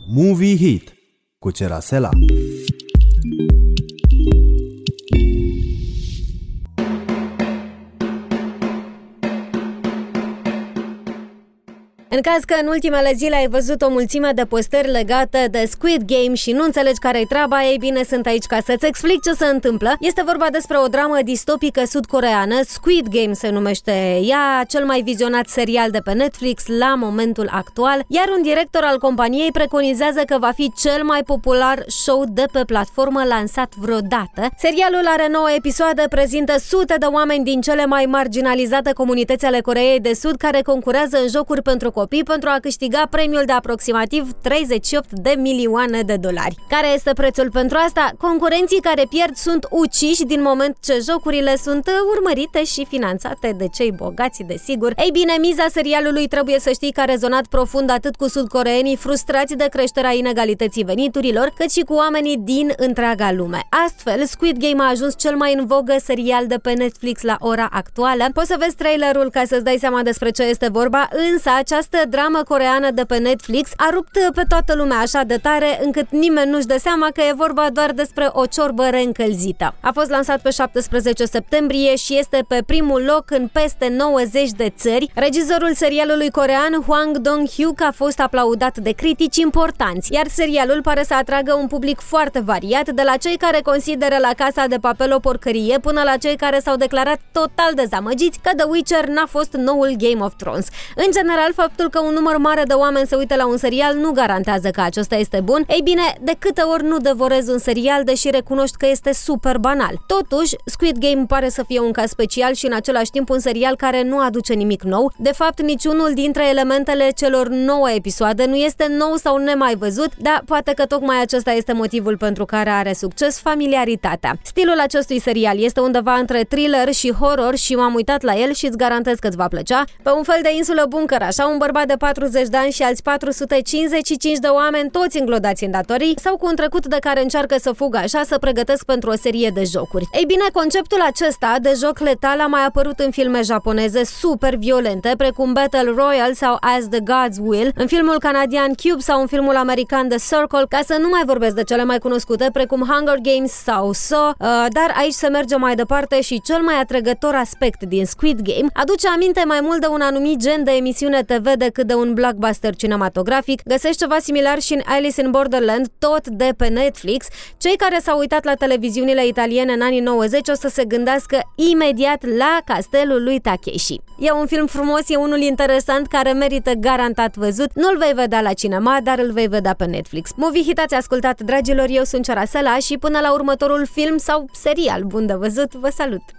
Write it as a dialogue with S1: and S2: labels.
S1: Movie Hit cu Cerasela.
S2: În caz că în ultimele zile ai văzut o mulțime de postări legate de Squid Game și nu înțelegi care-i treaba, ei bine, sunt aici ca să-ți explic ce se întâmplă. Este vorba despre o dramă distopică sud-coreeană, Squid Game se numește ea, cel mai vizionat serial de pe Netflix la momentul actual, iar un director al companiei preconizează că va fi cel mai popular show de pe platformă lansat vreodată. Serialul are 9 episoade, prezintă sute de oameni din cele mai marginalizate comunități ale Coreei de Sud care concurează în jocuri pentru copii pentru a câștiga premiul de aproximativ 38 de milioane de dolari. Care este prețul pentru asta? Concurenții care pierd sunt uciși din moment ce jocurile sunt urmărite și finanțate de cei bogați, desigur. Ei bine, miza serialului trebuie să știi că a rezonat profund atât cu sudcoreenii frustrați de creșterea inegalității veniturilor, cât și cu oamenii din întreaga lume. Astfel, Squid Game a ajuns cel mai în vogă serial de pe Netflix la ora actuală. Poți să vezi trailerul ca să-ți dai seama despre ce este vorba, însă această dramă coreeană de pe Netflix a rupt pe toată lumea așa de tare încât nimeni nu-și dă seama că e vorba doar despre o ciorbă reîncălzită. A fost lansat pe 17 septembrie și este pe primul loc în peste 90 de țări. Regizorul serialului corean, Hwang Dong-hyuk, a fost aplaudat de critici importanți, iar serialul pare să atragă un public foarte variat, de la cei care consideră La Casa de Papel o porcărie până la cei care s-au declarat total dezamăgiți că The Witcher n-a fost noul Game of Thrones. În general, faptul că un număr mare de oameni se uită la un serial nu garantează că acesta este bun. Ei bine, de câte ori nu devorezi un serial, deși recunoști că este super banal. Totuși, Squid Game pare să fie un caz special și în același timp un serial care nu aduce nimic nou. De fapt, niciunul dintre elementele celor 9 episoade nu este nou sau nemai văzut, dar poate că tocmai acesta este motivul pentru care are succes: familiaritatea. Stilul acestui serial este undeva între thriller și horror și m-am uitat la el și îți garantez că îți va plăcea. Pe un fel de insulă bunker, așa, un bărbat de 40 de ani și alți 455 de oameni, toți înglodați în datorii sau cu un trecut de care încearcă să fugă, așa, să pregătesc pentru o serie de jocuri. Ei bine, conceptul acesta de joc letal a mai apărut în filme japoneze super violente, precum Battle Royale sau As the Gods Will, în filmul canadian Cube sau în filmul american The Circle, ca să nu mai vorbesc de cele mai cunoscute, precum Hunger Games sau Saw, dar aici se merge mai departe și cel mai atrăgător aspect din Squid Game aduce aminte mai mult de un anumit gen de emisiune TV decât de un blockbuster cinematografic. Găsești ceva similar și în Alice in Borderland, tot de pe Netflix. Cei care s-au uitat la televiziunile italiene în anii 90 o să se gândească imediat la Castelul lui Takeshi. E un film frumos, e unul interesant care merită garantat văzut. Nu-l vei vedea la cinema, dar îl vei vedea pe Netflix. Movie Hit ați ascultat, dragilor, eu sunt Cerasela și până la următorul film sau serial bun de văzut, vă salut!